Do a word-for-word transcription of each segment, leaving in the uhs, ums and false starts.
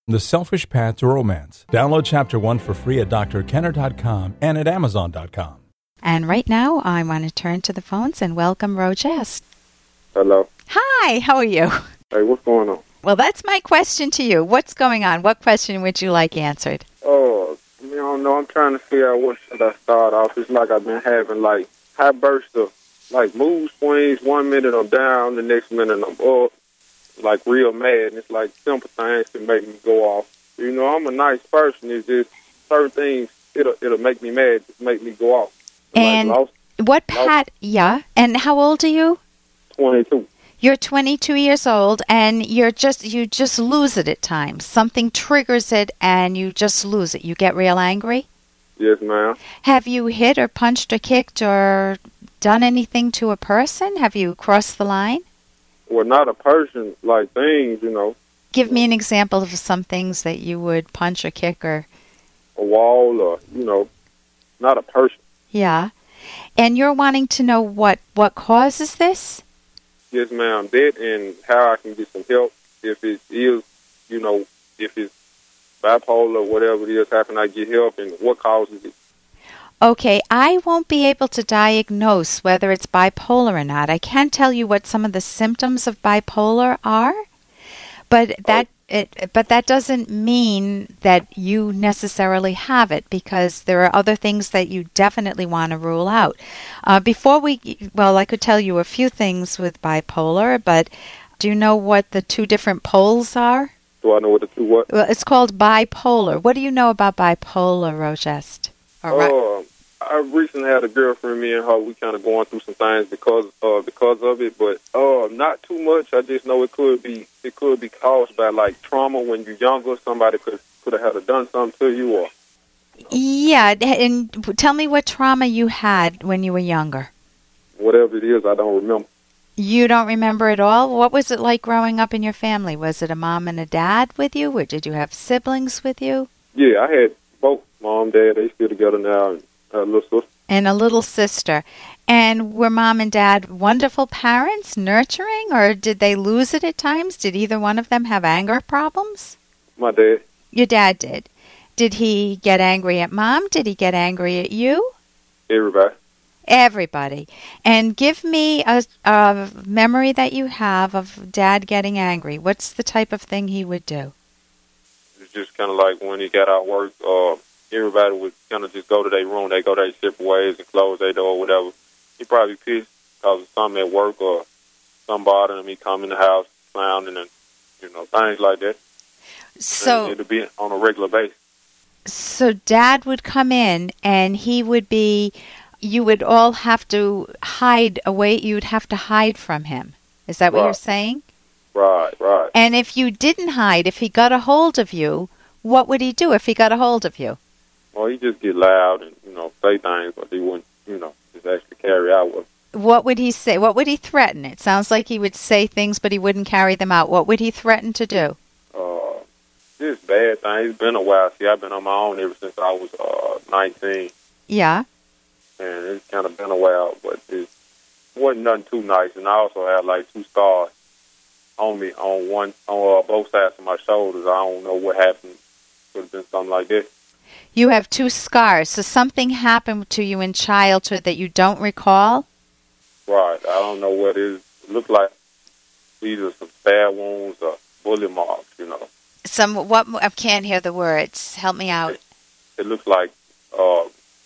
The Selfish Path to Romance. Download Chapter one for free at d r kenner dot com and at amazon dot com. And right now, I want to turn to the phones and welcome Rogest. Hello. Hi, how are you? Hey, what's going on? Well, that's my question to you. What's going on? What question would you like answered? Oh, I don't know. I'm trying to figure out what should I start off. It's like I've been having, like, high bursts of, like, mood swings. One minute I'm down, the next minute I'm up. Like, real mad. And it's like simple things can make me go off. You know, I'm a nice person. It's just certain things, it'll, it'll make me mad, just make me go off. And like lost, what Pat, lost. yeah. And how old are you? twenty-two. You're twenty-two years old, and you're just you just lose it at times. Something triggers it, and you just lose it. You get real angry? Yes, ma'am. Have you hit or punched or kicked or done anything to a person? Have you crossed the line? Well, not a person, like things, you know. Give me an example of some things that you would punch or kick or... A wall or, you know, not a person. Yeah. And you're wanting to know what, what causes this? Yes, ma'am. That and how I can get some help. If it is, you know, if it's bipolar or whatever it is, how can I get help and what causes it? Okay, I won't be able to diagnose whether it's bipolar or not. I can tell you what some of the symptoms of bipolar are, but that oh. it, but that doesn't mean that you necessarily have it, because there are other things that you definitely want to rule out. Uh, before we, well, I could tell you a few things with bipolar, but do you know what the two different poles are? Do I know what the two what? Well, it's called bipolar. What do you know about bipolar, Rogest? Oh, uh, I recently had a girlfriend. Me and her, we kind of going through some things because uh, because of it, but uh, not too much. I just know it could be it could be caused by like trauma when you're younger. Somebody could could have had done something to you, or you know. Yeah. And tell me what trauma you had when you were younger. Whatever it is, I don't remember. You don't remember at all? What was it like growing up in your family? Was it a mom and a dad with you, or did you have siblings with you? Yeah, I had both. Mom, dad, they still together now, and a little sister. And a little sister. And were mom and dad wonderful parents, nurturing, or did they lose it at times? Did either one of them have anger problems? My dad. Your dad did. Did he get angry at mom? Did he get angry at you? Everybody. Everybody. And give me a, a memory that you have of dad getting angry. What's the type of thing he would do? It's just kind of like when he got out work, uh, everybody would kind of just go to their room. They go their separate ways and close their door or whatever. He probably pissed because of something at work or something bothering him. He come in the house clowning and, you know, things like that. So and it'll be on a regular basis. So Dad would come in and he would be, you would all have to hide away. You would have to hide from him. Is that what right. you're saying? Right, right. And if you didn't hide, if he got a hold of you, what would he do if he got a hold of you? Well, he just get loud and, you know, say things, but he wouldn't, you know, just actually carry out what. What would he say? What would he threaten? It sounds like he would say things, but he wouldn't carry them out. What would he threaten to do? Uh, just bad things. It's been a while. See, I've been on my own ever since I was uh, nineteen. Yeah. And it's kind of been a while, but it wasn't nothing too nice. And I also had, like, two scars on me on one, on uh, both sides of my shoulders. I don't know what happened. Could have been something like that. You have two scars. So something happened to you in childhood that you don't recall? Right. I don't know what it is. It looked like either some stab wounds or bullet marks, you know. Some, what, I can't hear the words. Help me out. It, it looks like, uh,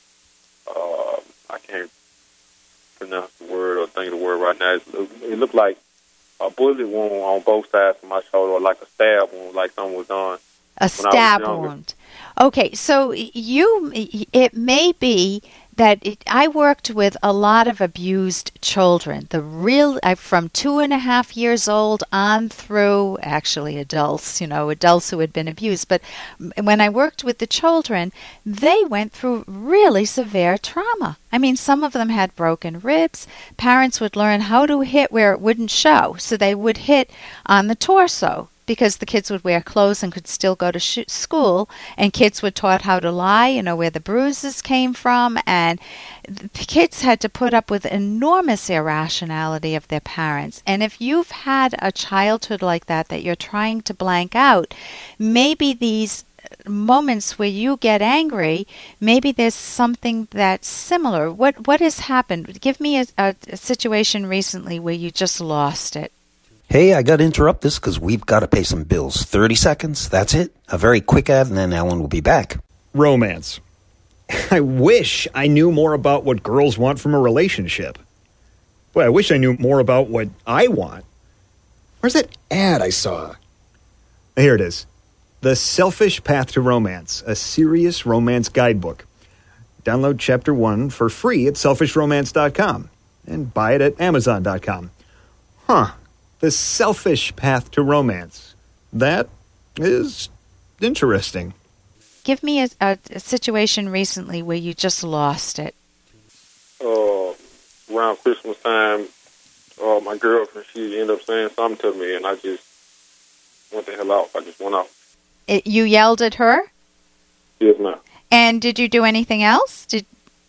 uh, I can't pronounce the word or think of the word right now. It, it looked like a bullet wound on both sides of my shoulder, or like a stab wound, like something was done. A stab wound. Okay, so you, it may be that it, I worked with a lot of abused children. The real, I, from two and a half years old on through, actually adults, you know, adults who had been abused. But when I worked with the children, they went through really severe trauma. I mean, some of them had broken ribs. Parents would learn how to hit where it wouldn't show, so they would hit on the torso, because the kids would wear clothes and could still go to sh- school, and kids were taught how to lie, you know, where the bruises came from, and the kids had to put up with enormous irrationality of their parents. And if you've had a childhood like that that you're trying to blank out, maybe these moments where you get angry, maybe there's something that's similar. What what has happened? Give me a, a, a situation recently where you just lost it. Hey, I got to interrupt this because we've got to pay some bills. thirty seconds, that's it. A very quick ad, and then Ellen will be back. Romance. I wish I knew more about what girls want from a relationship. Boy, I wish I knew more about what I want. Where's that ad I saw? Here it is. The Selfish Path to Romance, a serious romance guidebook. Download chapter one for free at selfish romance dot com and buy it at amazon dot com. Huh. The Selfish Path to Romance. That is interesting. Give me a, a, a situation recently where you just lost it. Uh, around Christmas time, uh, my girlfriend, she ended up saying something to me, and I just went the hell out. I just went out. It, you yelled at her? Yes, ma'am. And did you do anything else? Did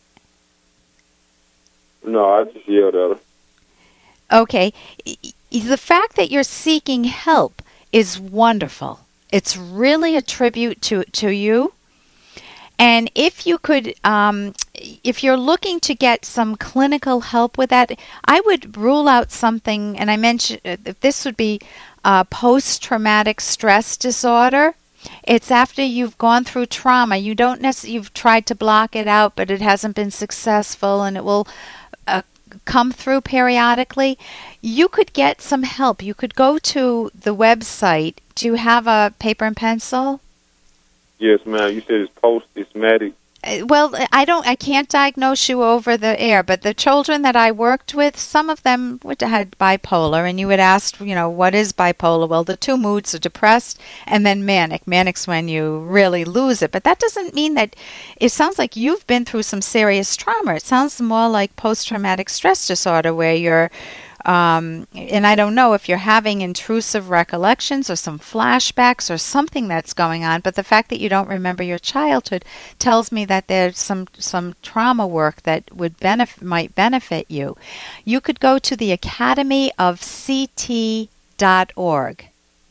No, I just yelled at her. Okay. The fact that you're seeking help is wonderful. It's really a tribute to, to you. And if you could, um, if you're looking to get some clinical help with that, I would rule out something, and I mentioned uh, this would be uh, post-traumatic stress disorder. It's after you've gone through trauma. You don't necessarily, you've tried to block it out, but it hasn't been successful, and it will uh, come through periodically. You could get some help. You could go to the website. Do you have a paper and pencil? Yes, ma'am. You said it's post-traumatic. Well, I don't. I can't diagnose you over the air, but the children that I worked with, some of them would had bipolar, and you would ask, you know, what is bipolar? Well, the two moods are depressed and then manic. Manic's when you really lose it, but that doesn't mean that. It sounds like you've been through some serious trauma. It sounds more like post-traumatic stress disorder, where you're. Um, and I don't know if you're having intrusive recollections or some flashbacks or something that's going on, but the fact that you don't remember your childhood tells me that there's some, some trauma work that would benef- might benefit you. You could go to the academy of c t dot org.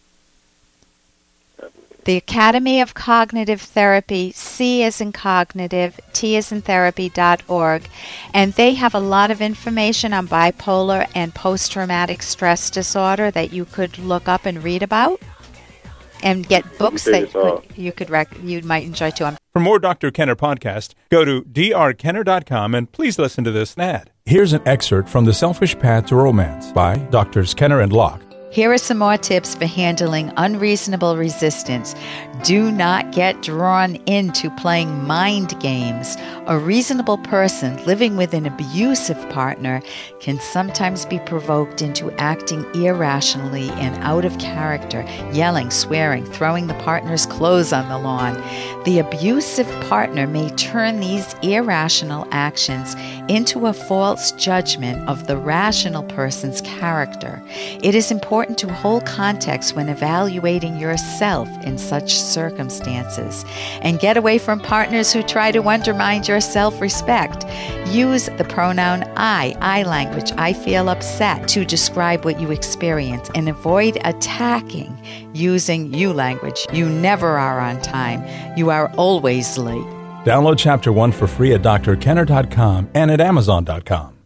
The Academy of Cognitive Therapy, C as in cognitive, T as in therapy dot org, and they have a lot of information on bipolar and post-traumatic stress disorder that you could look up and read about, and get books that you could, you could rec- you might enjoy too. For more Doctor Kenner podcast, go to d r kenner dot com and please listen to this ad. Here's an excerpt from The Selfish Path to Romance by Doctors Kenner and Locke. Here are some more tips for handling unreasonable resistance. Do not get drawn into playing mind games. A reasonable person living with an abusive partner can sometimes be provoked into acting irrationally and out of character, yelling, swearing, throwing the partner's clothes on the lawn. The abusive partner may turn these irrational actions into a false judgment of the rational person's character. It is important to hold context when evaluating yourself in such circumstances, and get away from partners who try to undermine your self-respect. Use the pronoun I, I language, I feel upset, to describe what you experience, and avoid attacking using you language. You never are on time. You are always late. Download Chapter one for free at d r kenner dot com and at amazon dot com.